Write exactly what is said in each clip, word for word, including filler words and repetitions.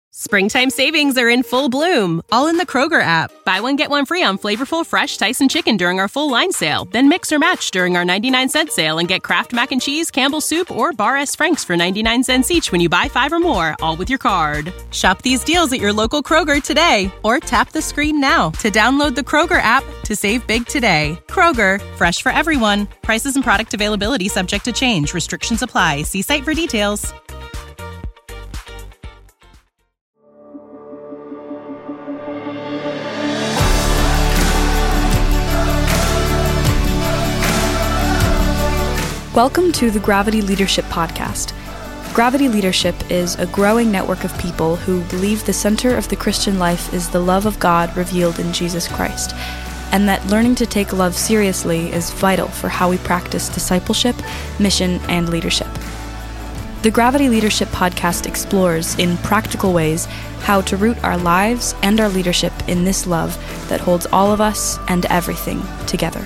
Springtime savings are in full bloom, all in the Kroger app. Buy one, get one free on flavorful, fresh Tyson chicken during our full line sale. Then mix or match during our ninety-nine cent sale and get Kraft Mac and Cheese, Campbell's Soup, or Bar S. Frank's for ninety-nine cents each when you buy five or more, all with your card. Shop these deals at your local Kroger today, or tap the screen now to download the Kroger app to save big today. Kroger, fresh for everyone. Prices and product availability subject to change. Restrictions apply. See site for details. Welcome to the Gravity Leadership Podcast. Gravity Leadership is a growing network of people who believe the center of the Christian life is the love of God revealed in Jesus Christ, and that learning to take love seriously is vital for how we practice discipleship, mission, and leadership. The Gravity Leadership Podcast explores, in practical ways, how to root our lives and our leadership in this love that holds all of us and everything together.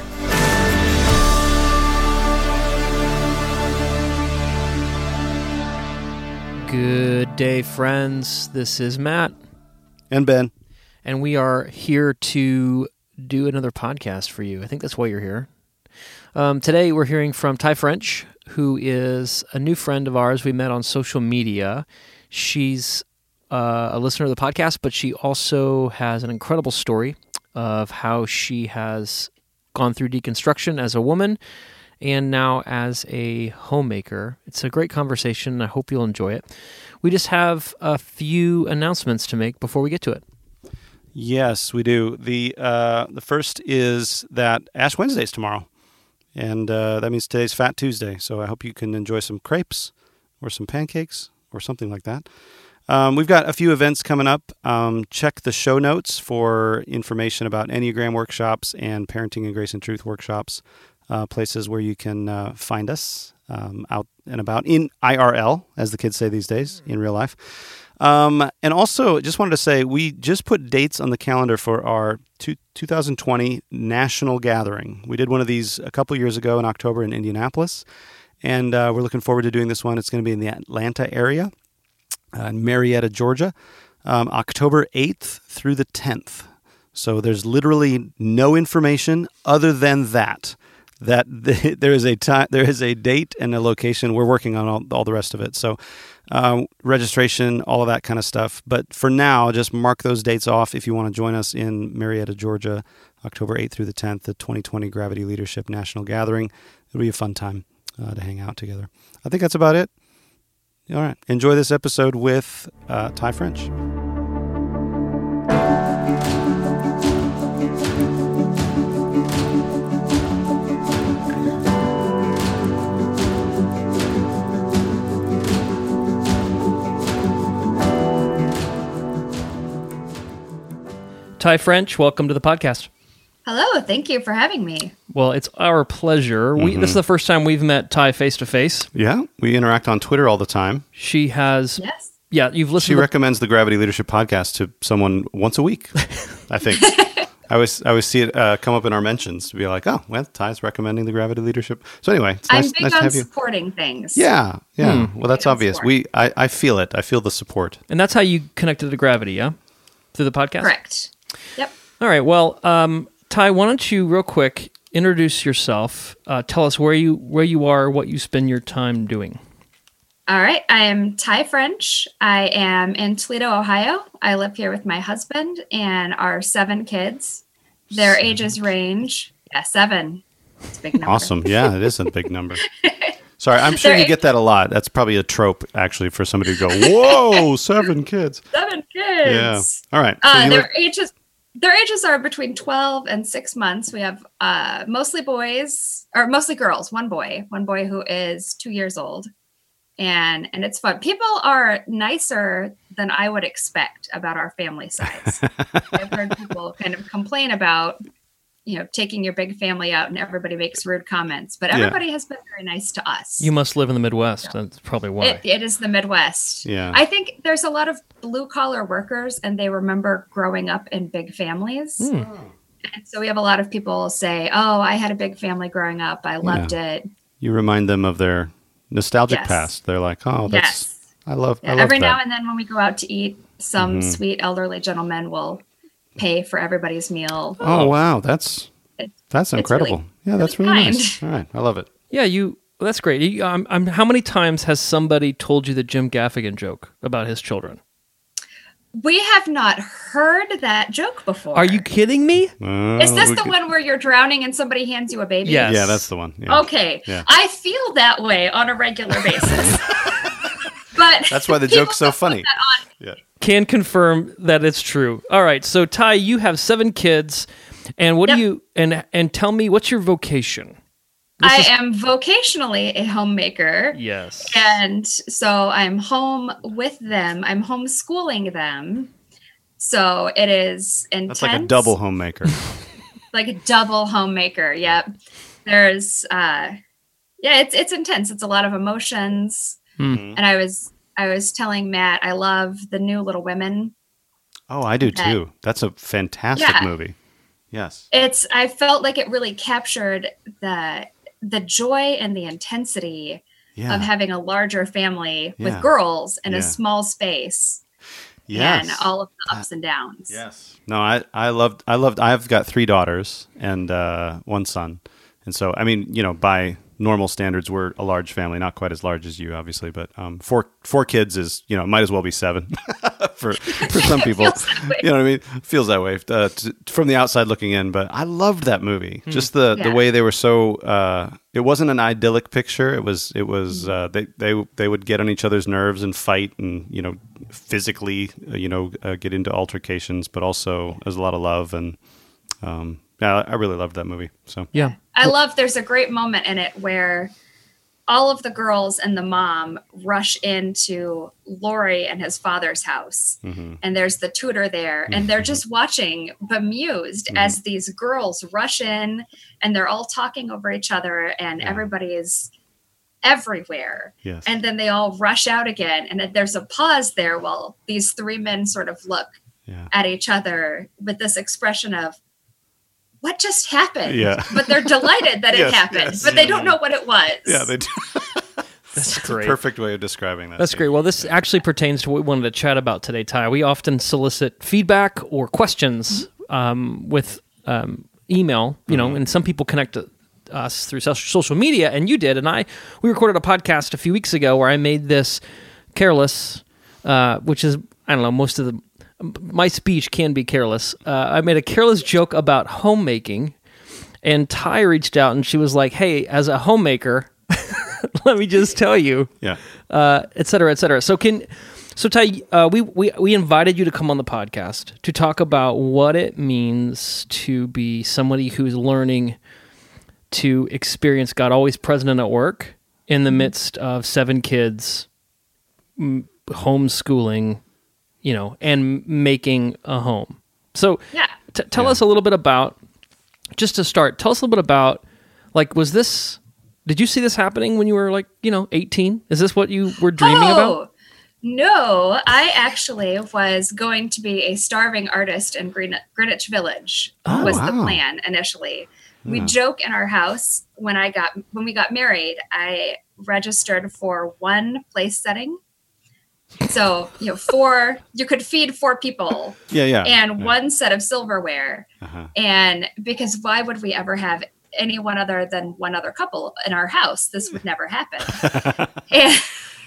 Good day, friends. This is Matt. And Ben. And we are here to do another podcast for you. I think that's why you're here. Um, today, we're hearing from Ty French, who is a new friend of ours we met on social media. She's uh, a listener of the podcast, but she also has an incredible story of how she has gone through deconstruction as a woman and now as a homemaker. It's a great conversation. I hope you'll enjoy it. We just have a few announcements to make before we get to it. Yes, we do. The uh, the first is that Ash Wednesday is tomorrow, and uh, that means today's Fat Tuesday, so I hope you can enjoy some crepes or some pancakes or something like that. Um, we've got a few events coming up. Um, check the show notes for information about Enneagram workshops and Parenting and Grace and Truth workshops. Uh, places where you can uh, find us um, out and about in I R L, as the kids say these days, in real life. Um, and also, just wanted to say, we just put dates on the calendar for our two, twenty twenty national gathering. We did one of these a couple years ago in October in Indianapolis, and uh, we're looking forward to doing this one. It's going to be in the Atlanta area, uh, in Marietta, Georgia, um, October eighth through the tenth. So there's literally no information other than that. That the, there is a time, there is a date and a location. We're working on all, all the rest of it. So um, registration, all of that kind of stuff. But for now, just mark those dates off if you want to join us in Marietta, Georgia, October eighth through the tenth, the twenty twenty Gravity Leadership National Gathering. It'll be a fun time uh, to hang out together. I think that's about it. All right. Enjoy this episode with uh, Ty French. Ty French, welcome to the podcast. Hello, thank you for having me. Well, it's our pleasure. We, mm-hmm. This is the first time we've met Ty face-to-face. Yeah, we interact on Twitter all the time. She has... Yes. Yeah, you've listened She to recommends the Gravity Leadership Podcast to someone once a week, I think. I always, I always see it uh, come up in our mentions to be like, oh, well, Ty's recommending the Gravity Leadership. So anyway, it's nice, I'm big nice on to have you. supporting things. Yeah, yeah. Hmm. Well, that's Big on obvious. support. We, I, I feel it. I feel the support. And that's how you connected to Gravity, yeah? Through the podcast? Correct. Yep. All right, well, um, Ty, why don't you real quick introduce yourself. Uh, tell us where you where you are, what you spend your time doing. All right. I am Ty French. I am in Toledo, Ohio. I live here with my husband and our seven kids. Their seven. Ages range, yeah, seven. It's a big number. Awesome. Yeah, it is a big number. Sorry, I'm sure Their you age- get that a lot. That's probably a trope, actually, for somebody to go, whoa, seven kids. Seven kids. Yeah. All right. So Uh, you their live- ages their ages are between twelve and six months. We have uh, mostly boys, or mostly girls. One boy, one boy who is two years old. And and it's fun. People are nicer than I would expect about our family size. I've heard people kind of complain about, you know, taking your big family out and everybody makes rude comments. But everybody yeah. has been very nice to us. You must live in the Midwest. So that's probably why. It, it is the Midwest. Yeah. I think there's a lot of blue collar workers and they remember growing up in big families. Mm. And so we have a lot of people say, oh, I had a big family growing up. I loved yeah. it. You remind them of their nostalgic yes. past. They're like, oh, that's, yes. I love, yeah, I love every that. now and then when we go out to eat, some Mhm. sweet elderly gentleman will pay for everybody's meal. Oh, wow. That's It- that's it's incredible. really- yeah, that's really really kind. nice. All right. I love it. Yeah, you. Well, that's great. You, um, um, how many times has somebody told you the Jim Gaffigan joke about his children? We have not heard that joke before. Are you kidding me? Uh, Is this we the could- one where you're drowning and somebody hands you a baby? Yes. Yeah, that's the one. Yeah. Okay. Yeah. I feel that way on a regular basis. But That's why the people joke's so don't put funny. that on. Yeah. Can confirm that it's true. All right, so Ty, you have seven kids, and what Yep. do you and and tell me what's your vocation? This I is- am vocationally a homemaker. Yes. And so I'm home with them. I'm homeschooling them. So it is intense. That's like a double homemaker. Like a double homemaker. Yep. There's uh yeah, it's it's intense. It's a lot of emotions. Hmm. And I was I was telling Matt I love the new Little Women. Oh, I do That- too. That's a fantastic Yeah. movie. Yes. It's I felt like it really captured the the joy and the intensity Yeah. of having a larger family Yeah. with girls in Yeah. a small space. yes. And all of the ups and downs. Yes. No, I, I loved, I loved, I've got three daughters and uh, one son. And so, I mean, you know, by normal standards, we're a large family, not quite as large as you, obviously, but um, four, four kids is, you know, might as well be seven for, for some people. Feels that way. You know what I mean? Feels that way uh, t- from the outside looking in, but I loved that movie. Just the, the Yeah. way they were so, uh, it wasn't an idyllic picture. It was, it was, uh, they, they, they would get on each other's nerves and fight and, you know, physically, uh, you know, uh, get into altercations, but also there's a lot of love. And, um, yeah, I really loved that movie. So, Yeah. I love there's a great moment in it where all of the girls and the mom rush into Lori and his father's house. mhm. And there's the tutor there. And they're just watching, bemused, Mhm. as these girls rush in and they're all talking over each other and Yeah. everybody is everywhere. yes. And then they all rush out again. And then there's a pause there while these three men sort of look yeah. at each other with this expression of, what just happened? Yeah. But they're delighted that Yes, it happened, yes. but they don't know what it was. Yeah, they do. That's It's a great. perfect way of describing that. That's scene. great. Well, this actually pertains to what we wanted to chat about today, Ty. We often solicit feedback or questions um, with um, email, you know, and some people connect to us through social social media, and you did. And I, we recorded a podcast a few weeks ago where I made this careless, uh, which is, I don't know, most of the, my speech can be careless. Uh, I made a careless joke about homemaking, and Ty reached out and she was like, hey, as a homemaker, let me just tell you, Yeah. uh, et cetera, et cetera. So can, so Ty, uh, we, we, we invited you to come on the podcast to talk about what it means to be somebody who's learning to experience God always present at work in the midst of seven kids, m- homeschooling, you know, and making a home. So Yeah. t- tell Yeah. us a little bit about, just to start, tell us a little bit about, like, was this, did you see this happening when you were like, you know, eighteen? Is this what you were dreaming oh, about? No, I actually was going to be a starving artist in Green- Greenwich Village. Oh, was the wow. plan initially. We Yeah. joke in our house when I got when we got married, I registered for one place setting. So, you know, four you could feed four people Yeah, yeah. and yeah. one set of silverware. Uh-huh. And because why would we ever have anyone other than one other couple in our house? This would never happen. and,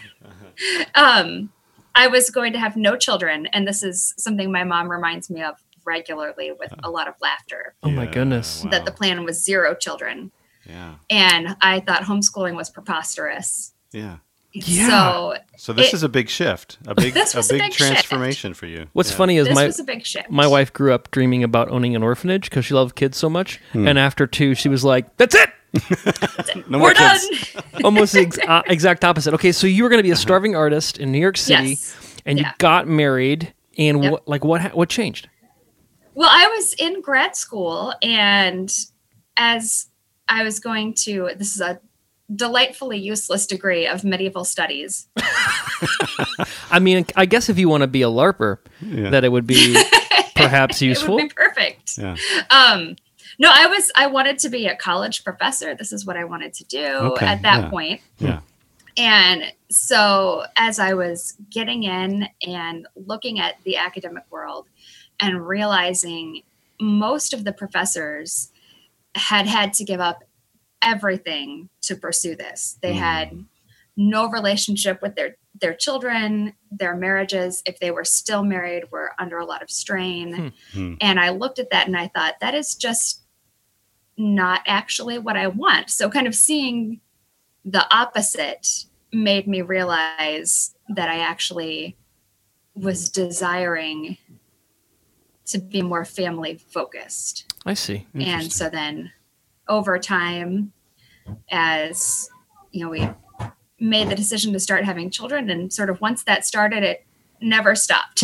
um, I was going to have no children. And this is something my mom reminds me of regularly with a lot of laughter, Oh my Yeah, goodness. wow. that the plan was zero children. Yeah. And I thought homeschooling was preposterous. Yeah. Yeah. So So this It- is a big shift, a big, This a was a big, big shift. transformation for you. What's Yeah. funny is this my was a big shift. my wife grew up dreaming about owning an orphanage because she loved kids so much. Hmm. And after two, she was like, that's it. No more We're done. kids. Almost the ex- uh, exact opposite. Okay, so you were going to be a starving artist in New York City, Yes. and you Yeah. got married. And Yep. what, like, what, ha- what changed? Well, I was in grad school, and as I was going to, this is a delightfully useless degree of medieval studies. I mean, I guess if you want to be a LARPer, Yeah. that it would be perhaps useful. It would be perfect. Yeah. Um, no, I was, I wanted to be a college professor. This is what I wanted to do Okay, at that yeah. point. Yeah. And so as I was getting in and looking at the academic world and realizing most of the professors had had to give up everything to pursue this. They mm. had no relationship with their, their children, their marriages, if they were still married, were under a lot of strain. Hmm. And I looked at that and I thought, that is just not actually what I want. So kind of seeing the opposite made me realize that I actually was desiring to be more family focused. I see. And so then over time, as you know, we made the decision to start having children, and sort of once that started, it never stopped.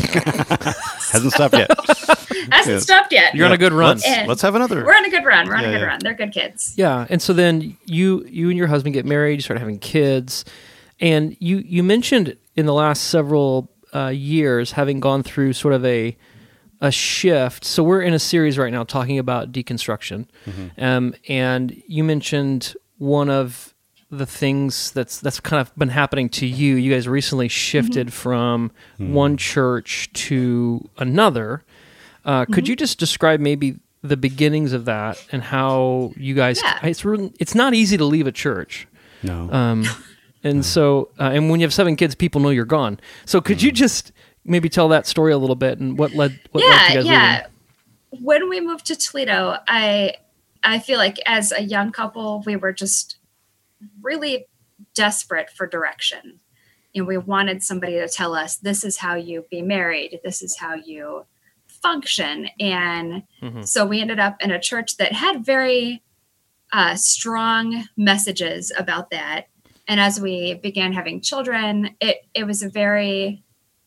Hasn't stopped yet. Hasn't yeah. stopped yet. You're on a good run. Let's, let's have another. We're on a good run. We're on yeah, a good yeah. run. They're good kids. Yeah. And so then you you and your husband get married, you start having kids, and you, you mentioned in the last several uh, years having gone through sort of a a shift. So we're in a series right now talking about deconstruction. Mm-hmm. Um, and you mentioned one of the things that's that's kind of been happening to you. You guys recently shifted mm-hmm. from mm-hmm. one church to another. Uh, mm-hmm. Could you just describe maybe the beginnings of that and how you guys? Yeah. It's really, it's not easy to leave a church. No. Um, and no. so uh, and when you have seven kids, people know you're gone. So could mm-hmm. you just maybe tell that story a little bit and what led what yeah, led you guys yeah. leaving? When we moved to Toledo, I I feel like as a young couple, we were just really desperate for direction. You know, we wanted somebody to tell us, this is how you be married. This is how you function. And mm-hmm. so we ended up in a church that had very uh, strong messages about that. And as we began having children, it, it was a very,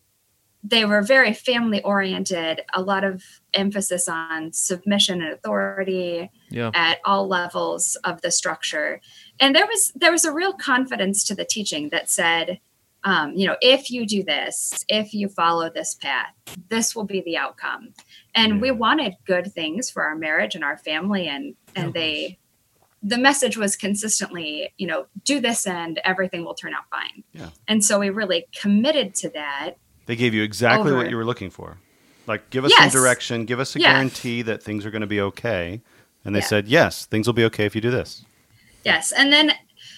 they were very family oriented, a lot of emphasis on submission and authority yeah. at all levels of the structure. And there was there was a real confidence to the teaching that said, um, you know, if you do this, if you follow this path, this will be the outcome. And yeah. we wanted good things for our marriage and our family. And and yeah. they, the message was consistently, you know, do this and everything will turn out fine. Yeah. And so we really committed to that. They gave you exactly over. what you were looking for. Like, give us yes. some direction, give us a yeah. guarantee that things are going to be okay. And they yeah. said, yes, things will be okay if you do this. Yes. And then,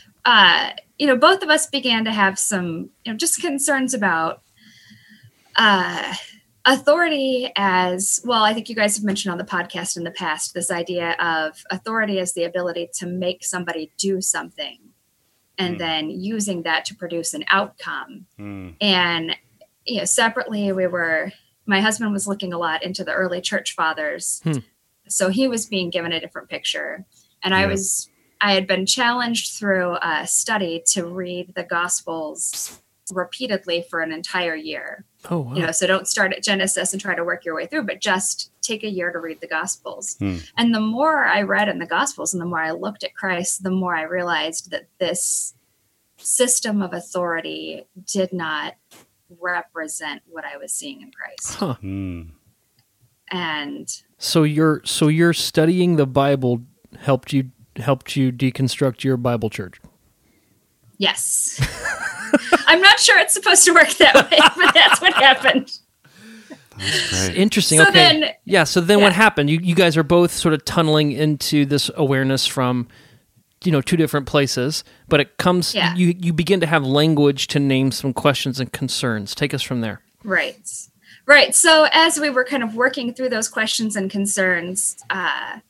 uh, you know, both of us began to have some, you know, just concerns about uh, authority as, well, I think you guys have mentioned on the podcast in the past, this idea of authority as the ability to make somebody do something and mm. then using that to produce an outcome. Mm. And, you know, separately, we were, my husband was looking a lot into the early church fathers. Hmm. So he was being given a different picture. And yeah. I was, I had been challenged through a study to read the Gospels repeatedly for an entire year. Oh, wow. You know, so don't start at Genesis and try to work your way through, but just take a year to read the Gospels. Hmm. And the more I read in the Gospels and the more I looked at Christ, the more I realized that this system of authority did not represent what I was seeing in Christ. Huh. Hmm. And so you're so you're studying the Bible helped you helped you deconstruct your Bible church. Yes. I'm not sure it's supposed to work that way, but that's what happened. That's great. Interesting. So okay. then, yeah. So then yeah. what happened? You you guys are both sort of tunneling into this awareness from, you know, two different places, but it comes, yeah. you, you begin to have language to name some questions and concerns. Take us from there. Right. Right. So as we were kind of working through those questions and concerns, uh,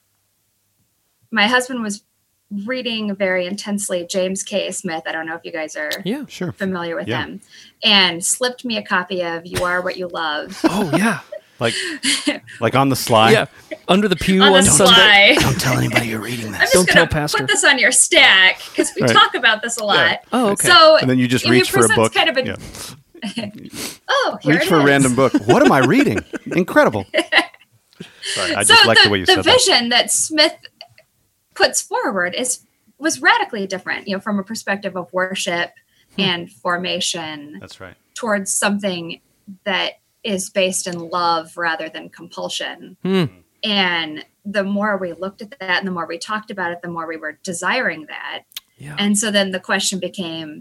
my husband was reading very intensely James K. Smith. I don't know if you guys are yeah, sure. familiar with yeah. him, and slipped me a copy of You Are What You Love. Oh, yeah. Like, like on the sly? Yeah, under the pew on, on the Sunday. Sly. Don't tell anybody you're reading this. I'm just Don't tell gonna Pastor. Put this on your stack because we right. talk about this a lot. Yeah. Oh, okay. So, and then you just he reach for a presents book. Kind of a, yeah. oh, here reach it for is. a random book. What am I reading? Incredible. Sorry, I so just like the, the way you the said vision that. that Smith puts forward is was radically different, you know, from a perspective of worship hmm. and formation. That's right. Towards something that is based in love rather than compulsion. Hmm. And the more we looked at that and the more we talked about it, the more we were desiring that. Yeah. And so then the question became,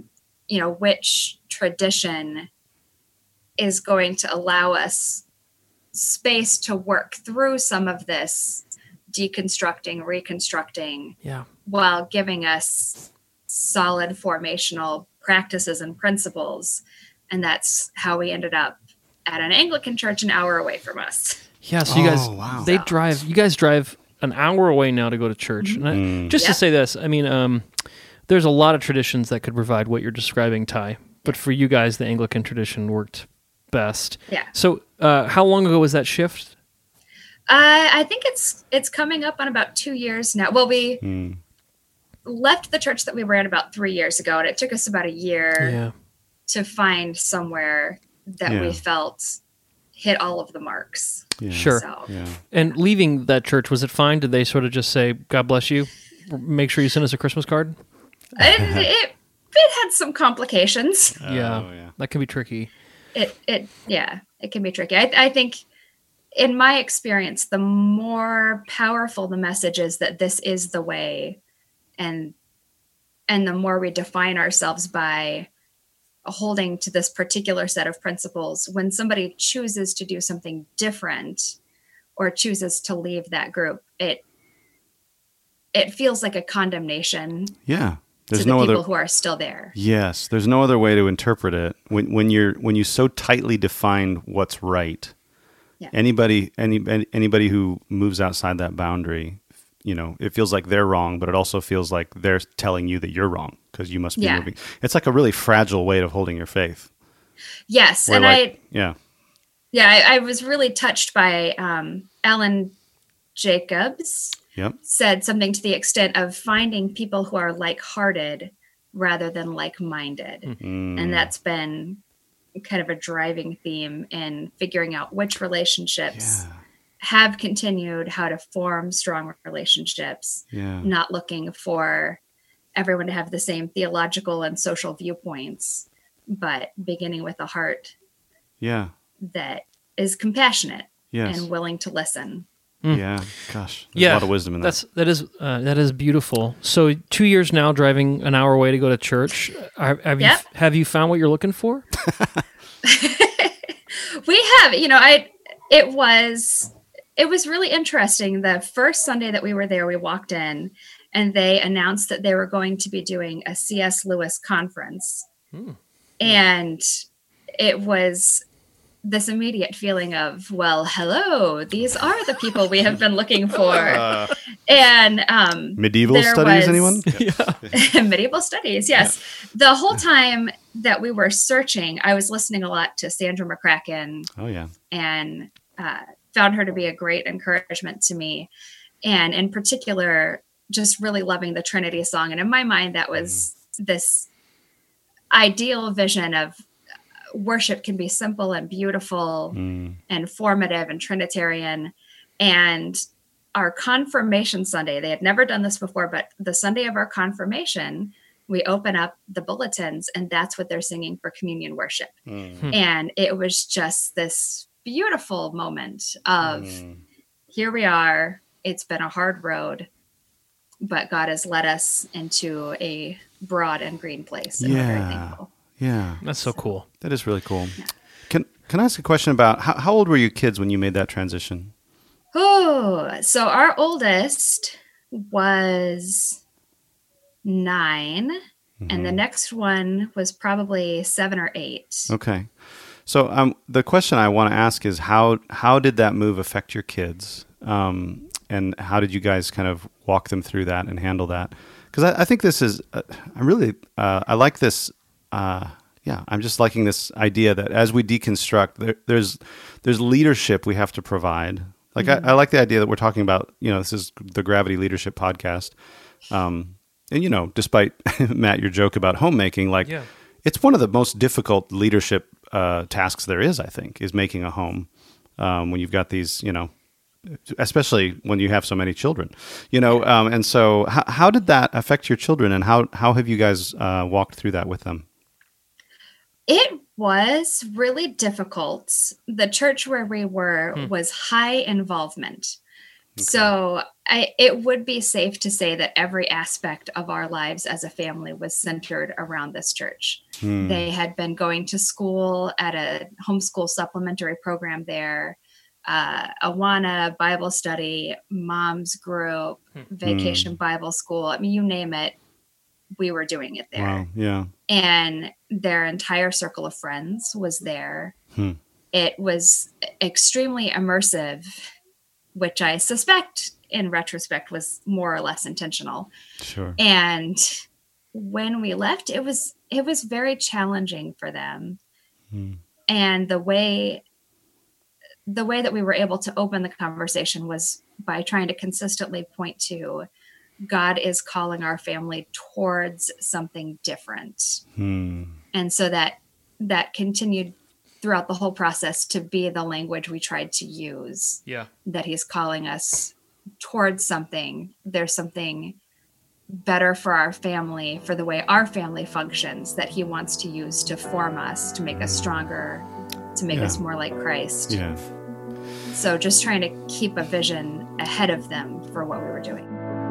you know, which tradition is going to allow us space to work through some of this deconstructing, reconstructing, Yeah. while giving us solid formational practices and principles. And that's how we ended up at an Anglican church an hour away from us. Yeah, so you guys, Oh, wow. they So- drive, you guys drive an hour away now to go to church. And I, Mm. just to Yep. say this, I mean, um, there's a lot of traditions that could provide what you're describing, Ty. But for you guys, the Anglican tradition worked best. Yeah. So uh, how long ago was that shift? Uh, I think it's it's coming up on about two years now. Well, we Mm. left the church that we were at about three years ago, and it took us about a year Yeah. to find somewhere that Yeah. we felt hit all of the marks. Yeah. Sure. So Yeah. And leaving that church, was it fine? Did they sort of just say, God bless you? Make sure you send us a Christmas card? it, it it had some complications. yeah. Oh, yeah. That can be tricky. It it yeah, it can be tricky. I, I think, in my experience, the more powerful the message is that this is the way, and and the more we define ourselves by holding to this particular set of principles, when somebody chooses to do something different or chooses to leave that group, it it feels like a condemnation Yeah. There's to the no people other. who are still there. Yes, there's no other way to interpret it. When when you're when you so tightly define what's right, Yeah. anybody any any- anybody who moves outside that boundary, you know, it feels like they're wrong, but it also feels like they're telling you that you're wrong because you must be Yeah. moving. It's like a really fragile way of holding your faith. Yes, Where and like, I yeah, Yeah, I, I was really touched by um, Alan Jacobs yep, said something to the extent of finding people who are like-hearted rather than like-minded. Mm. And that's been kind of a driving theme in figuring out which relationships yeah, have continued, how to form strong relationships, yeah, not looking for everyone to have the same theological and social viewpoints, but beginning with a heart yeah, that is compassionate yes, and willing to listen. yeah. Gosh, there's Yeah, a lot of wisdom in that. That's that is uh, that is beautiful. So two years now, driving an hour away to go to church. Have, have Yep. you have you found what you're looking for? We have, you know, I it was it was really interesting. The first Sunday that we were there, we walked in and they announced that they were going to be doing a C S Lewis conference. Hmm. And it was this immediate feeling of, well, hello, these are the people we have been looking for. Uh, And um medieval there studies, was- anyone? medieval studies, yes. The whole time that we were searching, I was listening a lot to Sandra McCracken Oh yeah, and uh, found her to be a great encouragement to me. And in particular, just really loving the Trinity song. And in my mind, that was this ideal vision of worship can be simple and beautiful mm. and formative and Trinitarian. And our confirmation Sunday, they had never done this before, but the Sunday of our confirmation, we open up the bulletins and that's what they're singing for communion worship. Mm. And it was just this beautiful moment of Mm. here we are. It's been a hard road, but God has led us into a broad and green place. And we're very Yeah. thankful. Yeah, That's so cool. that is really cool. Can Can I ask a question about how, how old were you kids when you made that transition? Oh, so our oldest was nine, and the next one was probably seven or eight. Okay. So um, the question I want to ask is how how did that move affect your kids, um, and how did you guys kind of walk them through that and handle that? Because I, I think this is uh, I really uh, I like this. Uh, yeah, I'm just liking this idea that as we deconstruct, there, there's there's leadership we have to provide. Like I, I like the idea that we're talking about. You know, this is the Gravity Leadership Podcast, um, and you know, despite Matt your joke about homemaking, like. Yeah. It's one of the most difficult leadership uh, tasks there is, I think, is making a home um, when you've got these, you know, especially when you have so many children, you know. Um, and so how, how did that affect your children, and how, how have you guys uh, walked through that with them? It was really difficult. The church where we were Hmm. was high involvement. So I, it would be safe to say that every aspect of our lives as a family was centered around this church. Hmm. They had been going to school at a homeschool supplementary program there, uh, Awana Bible study, mom's group, vacation Hmm. Bible school. I mean, you name it, we were doing it there. Wow. Yeah. And their entire circle of friends was there. Hmm. It was extremely immersive, which I suspect in retrospect was more or less intentional. Sure. And when we left, it was it was very challenging for them. Hmm. And the way the way that we were able to open the conversation was by trying to consistently point to God is calling our family towards something different. Hmm. And so that that continued throughout the whole process to be the language we tried to use. Yeah. That he's calling us towards something. There's something better for our family, for the way our family functions, that he wants to use to form us, to make us stronger, to make Yeah. us more like Christ. Yeah. So just trying to keep a vision ahead of them for what we were doing.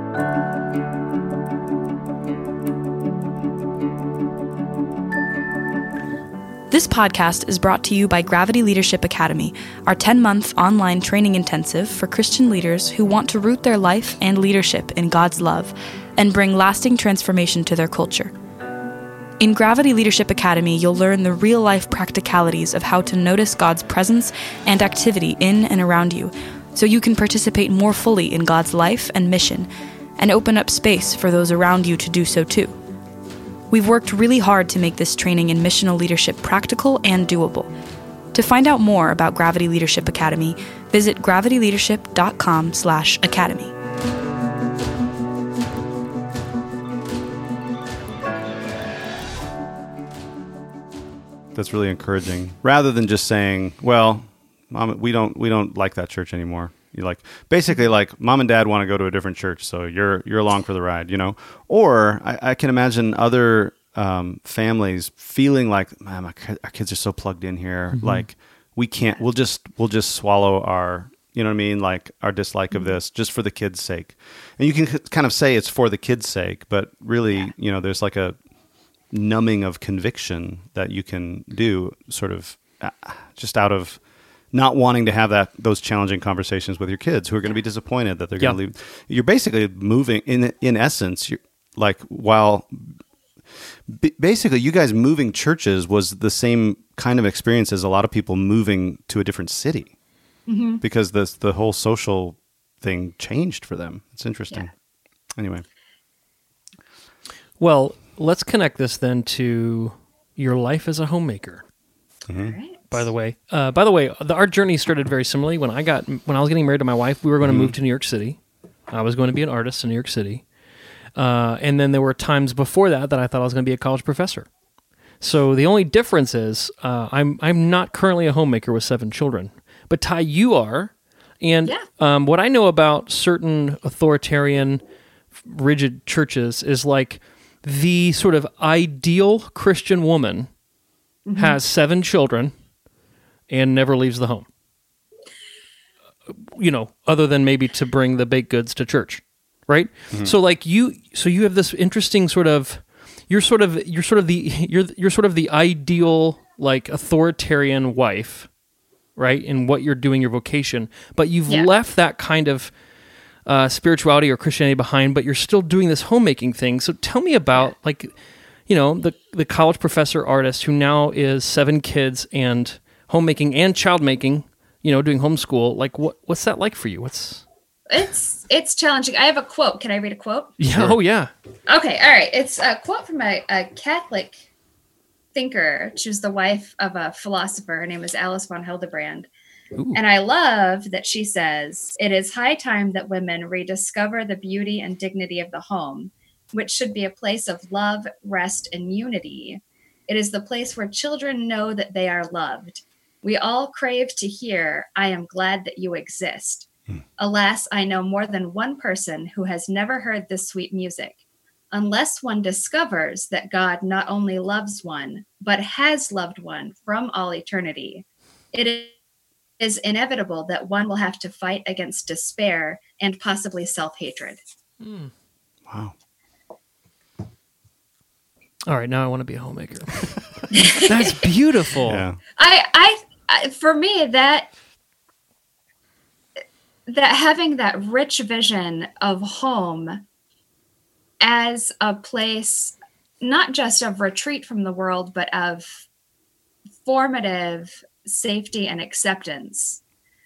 This podcast is brought to you by Gravity Leadership Academy, our ten-month online training intensive for Christian leaders who want to root their life and leadership in God's love and bring lasting transformation to their culture. In Gravity Leadership Academy, you'll learn the real-life practicalities of how to notice God's presence and activity in and around you, so you can participate more fully in God's life and mission, and open up space for those around you to do so too. We've worked really hard to make this training in missional leadership practical and doable. To find out more about Gravity Leadership Academy, visit gravityleadership.com slash academy. That's really encouraging. Rather than just saying, "Well, mom, we don't we don't like that church anymore." You like basically like mom and dad want to go to a different church, so you're you're along for the ride, you know. Or I, I can imagine other um, families feeling like, "Man, my, our kids are so plugged in here. Mm-hmm. Like we can't. We'll just we'll just swallow our." You know what I mean? Like our dislike of this just for the kids' sake. And you can c- kind of say it's for the kids' sake, but really, Yeah. you know, there's like a numbing of conviction that you can do sort of uh, just out of not wanting to have that those challenging conversations with your kids who are going to be disappointed that they're going to Yeah. leave. You're basically moving in in essence, you're like while b- basically you guys moving churches was the same kind of experience as a lot of people moving to a different city. Mm-hmm. Because this the whole social thing changed for them. It's interesting. Yeah. Anyway, Well, let's connect this then to your life as a homemaker. All right. By the way, uh, by the way, the, our journey started very similarly. When I got when I was getting married to my wife, we were going to move to New York City. I was going to be an artist in New York City, uh, and then there were times before that that I thought I was going to be a college professor. So the only difference is uh, I'm I'm not currently a homemaker with seven children, but Ty, you are. And Yeah. um, what I know about certain authoritarian, rigid churches is like the sort of ideal Christian woman has seven children and never leaves the home. You know, other than maybe to bring the baked goods to church, right? So like you, so you have this interesting sort of, you're sort of, you're sort of the, you're you're sort of the ideal like authoritarian wife, right? In what you're doing, your vocation, but you've Yeah. left that kind of uh, spirituality or Christianity behind, but you're still doing this homemaking thing. So tell me about like, you know, the the college professor artist who now is seven kids and homemaking and child making, you know, doing homeschool. Like what what's that like for you? What's It's it's challenging. I have a quote. Can I read a quote? yeah, oh yeah. Okay, all right. It's a quote from a, a Catholic thinker. She was the wife of a philosopher. Her name was Alice von Hildebrand. Ooh. And I love that she says, "It is high time that women rediscover the beauty and dignity of the home, which should be a place of love, rest, and unity. It is the place where children know that they are loved. We all crave to hear, 'I am glad that you exist.' Alas, I know more than one person who has never heard this sweet music. Unless one discovers that God not only loves one, but has loved one from all eternity, it is inevitable that one will have to fight against despair and possibly self-hatred. Mm. Wow. All right, now I want to be a homemaker. That's beautiful. Yeah. I, I, I, for me, that that having that rich vision of home as a place, not just of retreat from the world, but of formative safety and acceptance,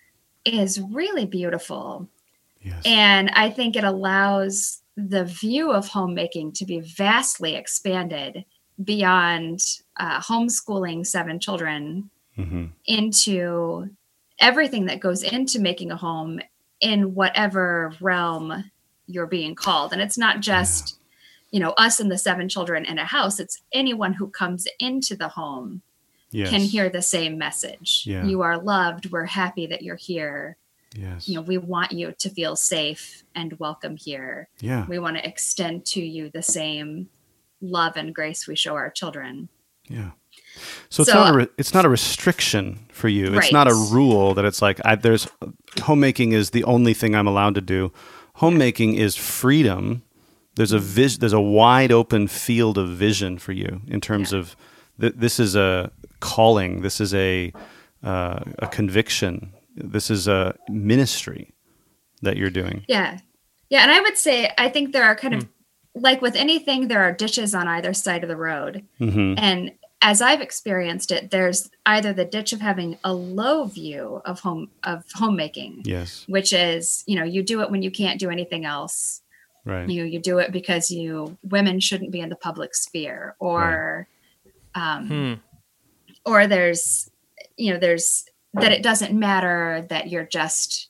is really beautiful. Yes. And I think it allows the view of homemaking to be vastly expanded beyond uh, homeschooling seven children Mm-hmm. into everything that goes into making a home in whatever realm you're being called. And it's not just, you know, us and the seven children in a house. It's anyone who comes into the home Yes. can hear the same message. Yeah. You are loved. We're happy that you're here. Yes. You know, we want you to feel safe and welcome here. Yeah. We want to extend to you the same love and grace we show our children. Yeah. So it's So- not a re- it's not a restriction for you. It's Right. not a rule that it's like I, there's homemaking is the only thing I'm allowed to do. Homemaking is freedom. There's a vis- there's a wide open field of vision for you in terms Yeah. of th- this is a calling. This is a uh, a conviction. This is a ministry that you're doing. Yeah. Yeah. And I would say, I think there are kind of like with anything, there are ditches on either side of the road. Mm-hmm. And as I've experienced it, there's either the ditch of having a low view of home, of homemaking, Yes. which is, you know, you do it when you can't do anything else. Right. You, you do it because you, women shouldn't be in the public sphere, or, um, Hmm. or there's, you know, there's that it doesn't matter that you're just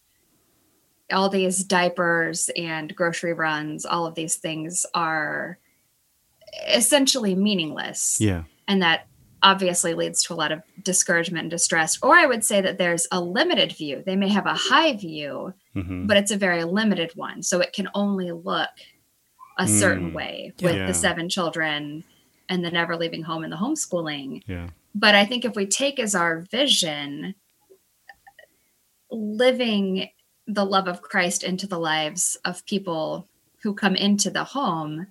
all these diapers and grocery runs, all of these things are essentially meaningless. Yeah. And that obviously leads to a lot of discouragement and distress. Or I would say that there's a limited view. They may have a high view, Mm-hmm. but it's a very limited one. So it can only look a certain Mm. way with Yeah. the seven children and the never leaving home and the homeschooling. Yeah. But I think if we take as our vision living the love of Christ into the lives of people who come into the home,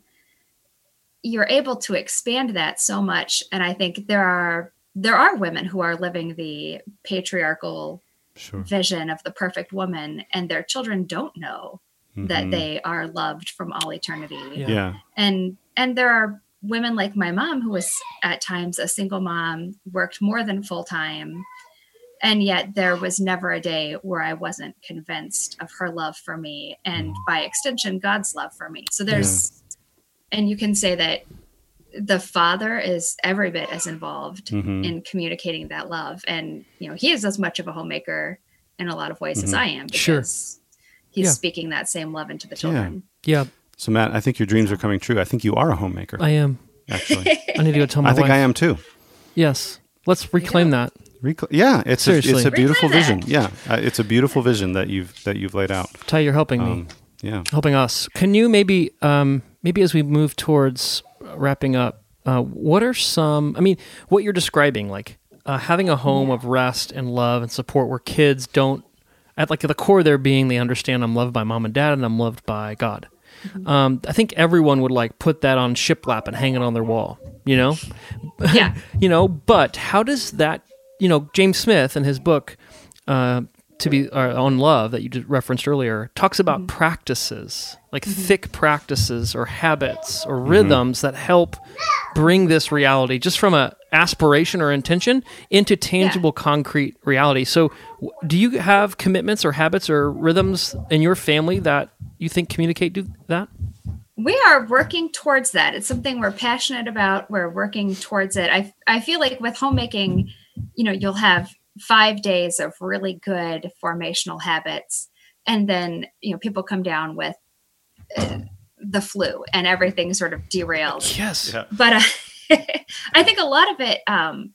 you're able to expand that so much. And I think there are there are women who are living the patriarchal Sure. vision of the perfect woman, and their children don't know that Mhm. they are loved from all eternity. Yeah. Yeah. And and there are women like my mom who was at times a single mom, worked more than full time, and yet there was never a day where I wasn't convinced of her love for me, and by extension God's love for me. So there's and you can say that the father is every bit as involved Mhm. in communicating that love, and you know he is as much of a homemaker in a lot of ways as Mhm. I am, Sure. because he's Yeah. speaking that same love into the children. Yeah, So Matt, I think your dreams are coming true. I think you are a homemaker. I am. Actually, I need to go tell my I think wife. I am too. Yes. Let's reclaim that. Recl- yeah, it's a, it's Seriously. a beautiful Reclaim vision. Yeah, uh, it's a beautiful vision that you've that you've laid out. Ty, you're helping me. Um, yeah. helping us. Can you maybe, um, maybe as we move towards wrapping up, uh, what are some, I mean, what you're describing, like uh, having a home of rest and love and support where kids don't, at like the core there being they understand I'm loved by mom and dad and I'm loved by God. Um, I think everyone would like put that on shiplap and hang it on their wall, you know? Yeah. you know, but how does that, you know, James Smith in his book, uh, to be uh, on love that you just referenced earlier, talks about practices, like thick practices or habits or rhythms that help bring this reality just from a aspiration or intention into tangible, concrete reality. So w- do you have commitments or habits or rhythms in your family that you think communicate do that? We are working towards that. It's something we're passionate about. We're working towards it. I I feel like with homemaking, you know, you'll have five days of really good formational habits, and then you know people come down with uh, the flu and everything sort of derails. Yes. Yeah. But uh, I think a lot of it um,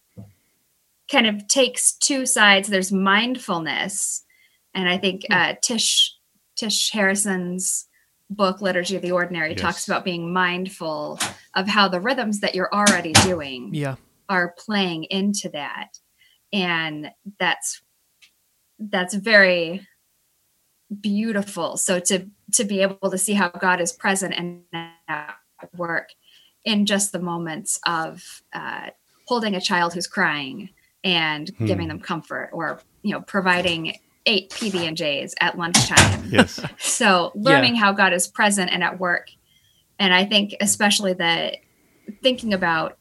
kind of takes two sides. There's mindfulness, and I think uh, Tish Tish Harrison's book Liturgy of the Ordinary Yes. talks about being mindful of how the rhythms that you're already doing Yeah. are playing into that, and that's that's very beautiful. So to to be able to see how God is present and at work in just the moments of uh, holding a child who's crying and hmm. giving them comfort, or you know, providing eight P B and J's at lunchtime. Yes. So learning yeah. how God is present and at work, and I think especially that thinking about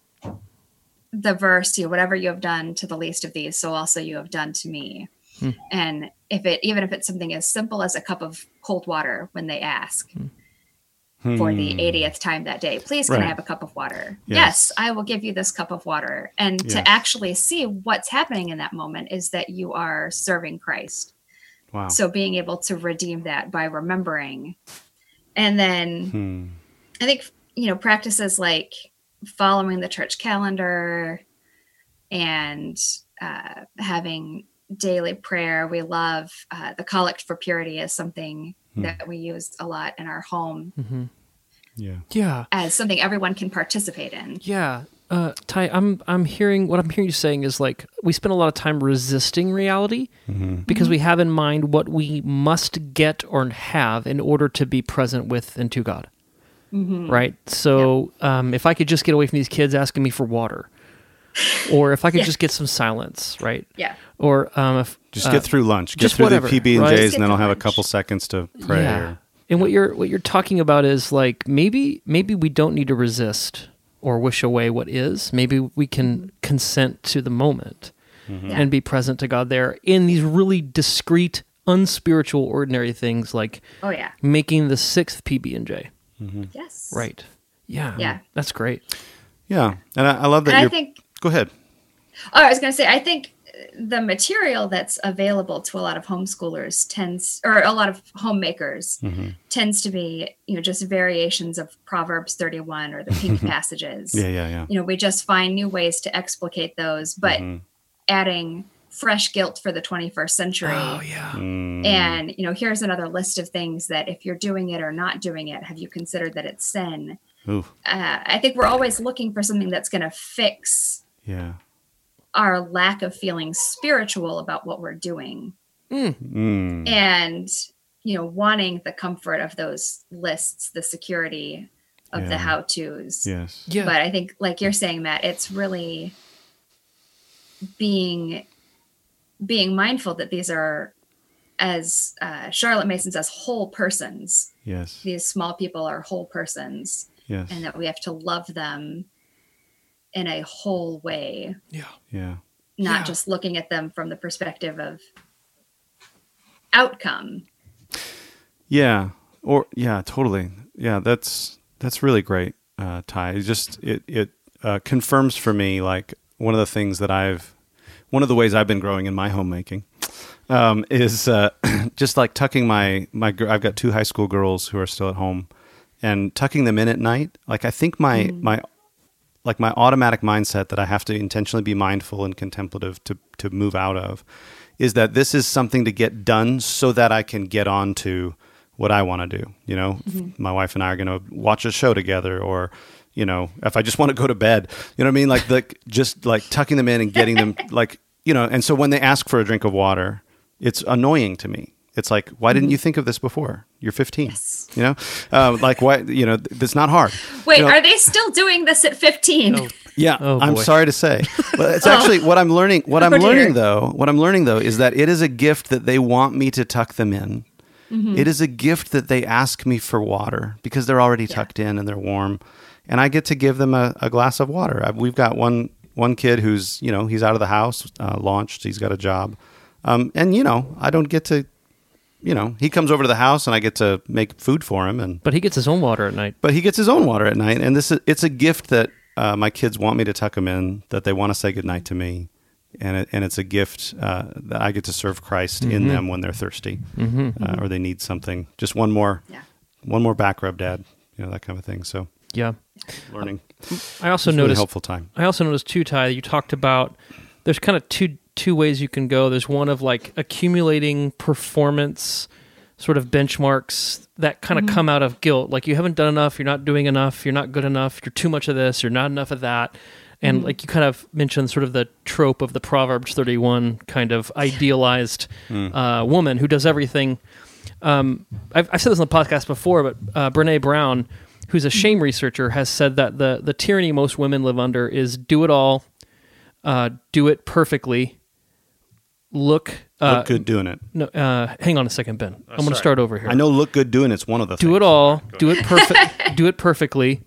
the verse, you know, whatever you have done to the least of these, so also you have done to me. Hmm. And if it, even if it's something as simple as a cup of cold water when they ask hmm. for the eightieth time that day, please can right. I have a cup of water? Yes. yes, I will give you this cup of water. And yes. to actually see what's happening in that moment is that you are serving Christ. Wow. So being able to redeem that by remembering. And then hmm. I think, you know, practices like following the church calendar and uh, having daily prayer. We love uh, the Collect for Purity is something hmm. that we use a lot in our home. Mm-hmm. Yeah. Yeah. As something everyone can participate in. Yeah. Uh, Ty, I'm I'm hearing what I'm hearing you saying is like we spend a lot of time resisting reality mm-hmm. because mm-hmm. we have in mind what we must get or have in order to be present with and to God. Mm-hmm. Right? So yeah. um, if I could just get away from these kids asking me for water, or if I could yeah. just get some silence, right? Yeah. Or um, if just uh, get through lunch, get just through whatever, the P B and J's, right? and then I'll have lunch. a couple seconds to pray. Yeah. Or, and what you're what you're talking about is like maybe maybe we don't need to resist or wish away what is. Maybe we can mm-hmm. consent to the moment mm-hmm. yeah. and be present to God there in these really discrete, unspiritual, ordinary things like oh yeah, making the sixth P B and J. Mm-hmm. Yes. Right. Yeah. Yeah. That's great. Yeah, and I, I love that. And you're... I think. Go ahead. Oh, I was going to say, I think the material that's available to a lot of homeschoolers tends, or a lot of homemakers, mm-hmm. tends to be, you know, just variations of Proverbs thirty-one or the pink passages. Yeah, yeah, yeah. You know, we just find new ways to explicate those, but mm-hmm. adding fresh guilt for the twenty-first century. Oh, yeah. Mm. And, you know, here's another list of things that if you're doing it or not doing it, have you considered that it's sin? Uh, I think we're always looking for something that's going to fix yeah. our lack of feeling spiritual about what we're doing. Mm. Mm. And, you know, wanting the comfort of those lists, the security of yeah. the how-tos. Yes. Yeah. But I think, like you're saying, Matt, it's really being being mindful that these are, as uh, Charlotte Mason says, whole persons. Yes. These small people are whole persons. Yes. And that we have to love them in a whole way. Yeah. Yeah. Not yeah. just looking at them from the perspective of outcome. Yeah. Or yeah, totally. Yeah, that's that's really great, uh, Ty. It just it it uh, confirms for me like one of the things that I've one of the ways I've been growing in my homemaking um, is uh, just like tucking my my I've got two high school girls who are still at home. And tucking them in at night, like I think my mm. my like my automatic mindset that I have to intentionally be mindful and contemplative to to move out of is that this is something to get done so that I can get on to what I want to do. You know, mm-hmm. my wife and I are going to watch a show together, or you know, if I just want to go to bed, you know what I mean? Like the just like tucking them in and getting them like you know. And so when they ask for a drink of water, it's annoying to me. It's like, why didn't you think of this before? You're fifteen, yes. you know, um, like why, you know, it's not hard. Wait, you know? Are they still doing this at fifteen? Oh. Yeah. Oh, I'm boy. sorry to say, but it's actually what I'm learning. What I'm oh, learning though, what I'm learning though, is that it is a gift that they want me to tuck them in. Mm-hmm. It is a gift that they ask me for water because they're already yeah. tucked in and they're warm. And I get to give them a, a glass of water. I, we've got one, one kid who's, you know, he's out of the house, uh, launched, he's got a job. Um, and you know, I don't get to, you know, he comes over to the house and I get to make food for him. And But he gets his own water at night. But he gets his own water at night. And this is, it's a gift that uh, my kids want me to tuck him in, that they want to say goodnight to me. And it, and it's a gift uh, that I get to serve Christ mm-hmm. in them when they're thirsty mm-hmm. uh, or they need something. Just one more, yeah. one more back rub, Dad. You know, that kind of thing. So yeah, learning. I also it's noticed really helpful time. I also noticed too, Ty, you talked about there's kind of two two ways you can go. There's one of like accumulating performance sort of benchmarks that kind of mm-hmm. come out of guilt. Like you haven't done enough, you're not doing enough, you're not good enough, you're too much of this, you're not enough of that. And Mm-hmm. like you kind of mentioned sort of the trope of the Proverbs thirty-one kind of idealized Mm. uh, woman who does everything. Um, I've, I've said this on the podcast before, but uh, Brene Brown, who's a shame researcher, has said that the, the tyranny most women live under is do it all, uh, do it perfectly, look... Uh, Look good doing it. No, uh, hang on a second, Ben. I'm going to sorry. start over here. I know look good doing it's one of the Do things. it all. Do it perfect. Do it perfectly.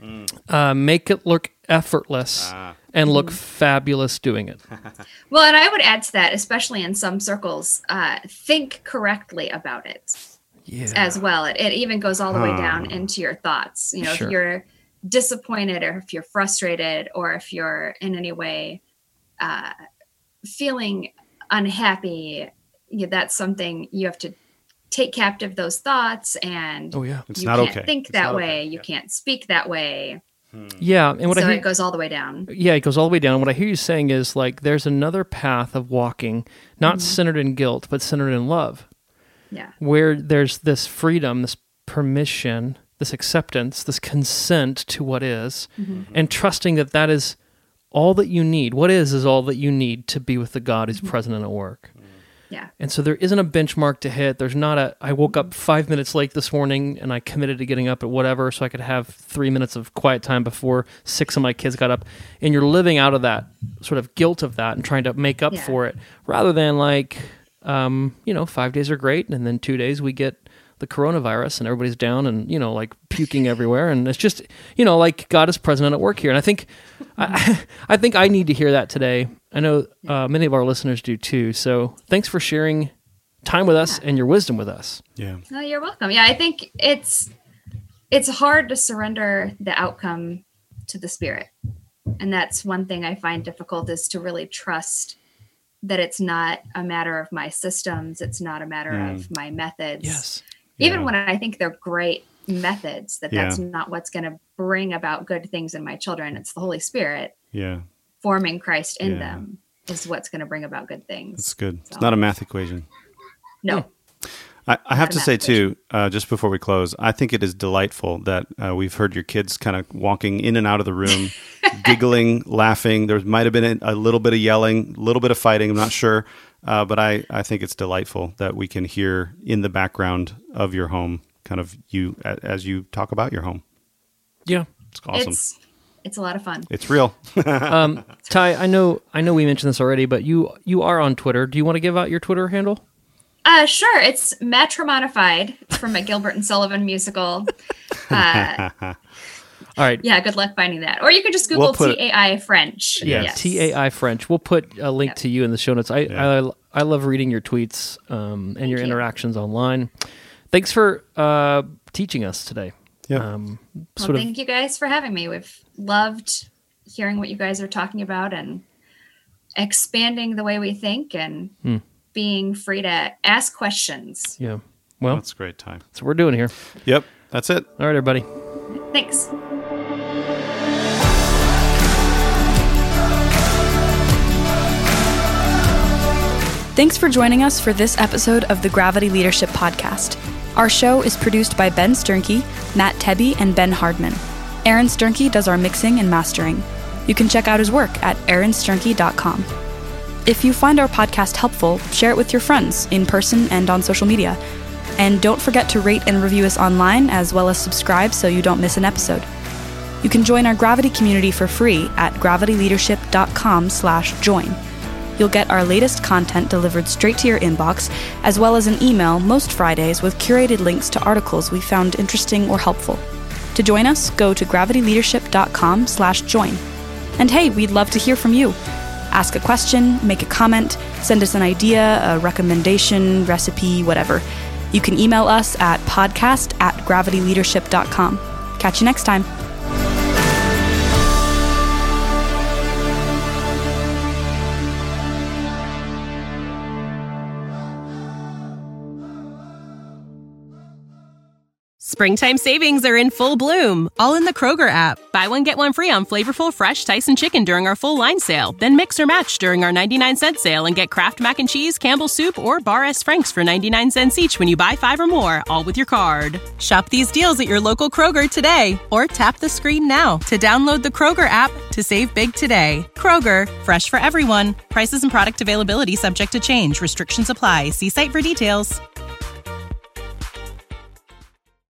Uh, make it look effortless Ah. and look fabulous doing it. Well, and I would add to that, especially in some circles, uh, think correctly about it Yeah. as well. It, it even goes all the way Huh. down into your thoughts. You know, Sure. if you're disappointed or if you're frustrated or if you're in any way uh, feeling unhappy, you know, that's something you have to take captive those thoughts, and Oh yeah. It's you not can't okay. think It's that not okay. way. You Yeah. can't speak that way. Yeah, and what so I hear, it goes all the way down. yeah, it goes all the way down. What I hear you saying is like there's another path of walking, not centered in guilt, but centered in love, Yeah. where there's this freedom, this permission, this acceptance, this consent to what is, and trusting that that is all that you need. What is is all that you need to be with the God who's present and at work. Yeah. And so there isn't a benchmark to hit. There's not a, I woke up five minutes late this morning and I committed to getting up at whatever so I could have three minutes of quiet time before six of my kids got up. And you're living out of that sort of guilt of that and trying to make up Yeah. for it rather than like, um, you know, five days are great. And then two days we get the coronavirus and everybody's down and, you know, like puking everywhere. And it's just, you know, like God is present and at work here. And I think, I, I think I need to hear that today. I know uh, many of our listeners do too. So thanks for sharing time with us and your wisdom with us. Yeah. No, you're welcome. Yeah, I think it's it's hard to surrender the outcome to the Spirit. And that's one thing I find difficult, is to really trust that it's not a matter of my systems. It's not a matter Mm. of my methods. Yes. Even Yeah. when I think they're great methods, that Yeah. that's not what's going to bring about good things in my children. It's the Holy Spirit Yeah. forming Christ in Yeah. them is what's going to bring about good things. That's good. It's So- not a math equation. No. I, I have to Not a say math too, uh, just before we close, I think it is delightful that uh, we've heard your kids kind of walking in and out of the room, giggling, laughing. There might have been a, a little bit of yelling, a little bit of fighting. I'm not sure, uh, but I, I think it's delightful that we can hear in the background of your home, kind of you a, as you talk about your home. Yeah. It's awesome. It's, It's it's a lot of fun. real. Um, Ty, I know, I know we mentioned this already, but you, you are on Twitter. Do you want to give out your Twitter handle? Uh, sure. It's Matrimonified. It's from a Gilbert and Sullivan musical. Uh, All right. yeah, good luck finding that. Or you can just Google We'll put T A I French. Yeah, Yes. T A I French. We'll put a link Yep. to you in the show notes. I Yeah. I, I love reading your tweets um, and your you. interactions online. Thanks for uh, teaching us today. Yeah. Um, Well, sort of, thank you guys for having me. We've loved hearing what you guys are talking about and expanding the way we think and Hmm. being free to ask questions. yeah. Well, That's a great time. that's what we're doing here. Yep. That's it. All right, everybody. Thanks. Thanks for joining us for this episode of the Gravity Leadership Podcast. Our show is produced by Ben Sternke, Matt Tebby, and Ben Hardman. Aaron Sternke does our mixing and mastering. You can check out his work at aaron sternke dot com. If you find our podcast helpful, share it with your friends in person and on social media. And don't forget to rate and review us online, as well as subscribe so you don't miss an episode. You can join our Gravity community for free at gravity leadership dot com slash join. You'll get our latest content delivered straight to your inbox, as well as an email most Fridays with curated links to articles we found interesting or helpful. To join us, go to gravity leadership dot com slash join. And hey, we'd love to hear from you. Ask a question, make a comment, send us an idea, a recommendation, recipe, whatever. You can email us at podcast at gravity leadership dot com. Catch you next time. Springtime savings are in full bloom, all in the Kroger app. Buy one, get one free on flavorful, fresh Tyson chicken during our full line sale. Then mix or match during our ninety-nine cent sale and get Kraft Mac and Cheese, Campbell's Soup, or Bar S. Frank's for ninety-nine cents each when you buy five or more, all with your card. Shop these deals at your local Kroger today, or tap the screen now to download the Kroger app to save big today. Kroger, fresh for everyone. Prices and product availability subject to change. Restrictions apply. See site for details.